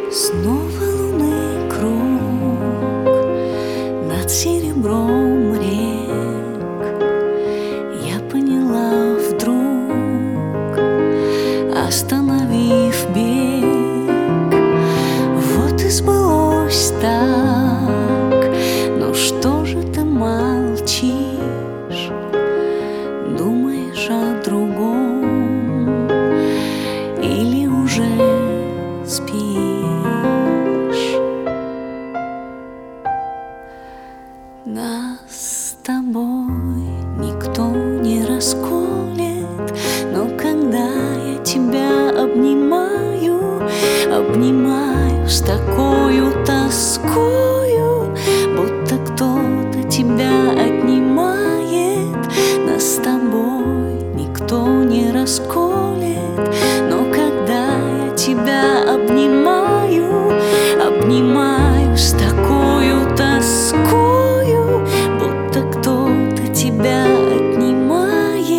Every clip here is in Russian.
Снова лунный круг над серебром рек. Я поняла вдруг, остановив бег. Вот и сбылось так. Ну что же ты молчишь? Думаешь о другом или уже спишь? Нас с тобой никто не расколет, но когда я тебя обнимаю, обнимаю с такою тоскою, будто кто-то тебя отнимает. Нас с тобой никто не расколет, но когда я тебя обнимаю, обнимаю с такою тоскою, будто кто-то тебя отнимает.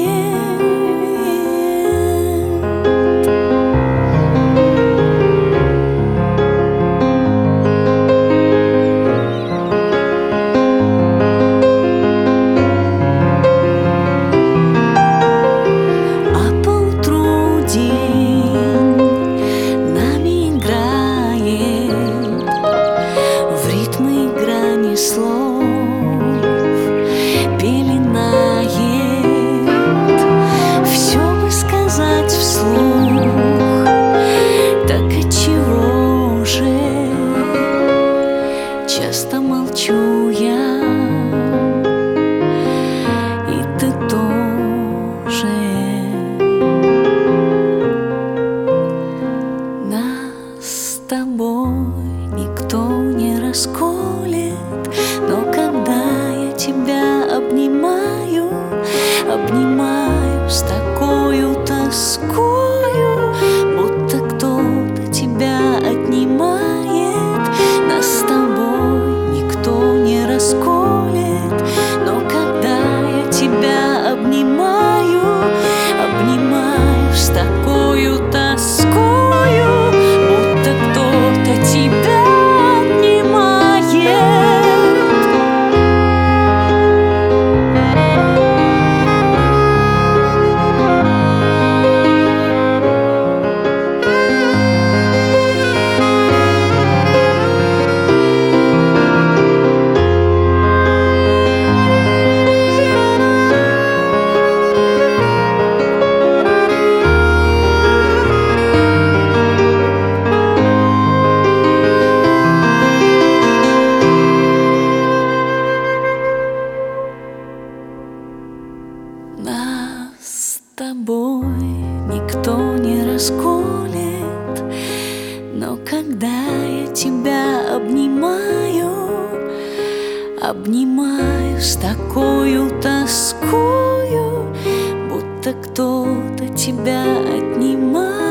А поутру день нами играет в ритмы грани слов, пеленает. Все бы сказать вслух, так отчего же часто молчу я, и ты тоже. Нас с тобой никто не расколет, но когда я тебя обнимаю, обнимаю с такою тоскою, будто кто-то тебя отнимает. Нас с тобой никто не расколет, но когда я тебя обнимаю, обнимаю с такою тоскою, будто кто-то тебя отнимает. Нас с тобой никто не расколет, но когда я тебя обнимаю, обнимаю с такою тоскою, будто кто-то тебя отнимает.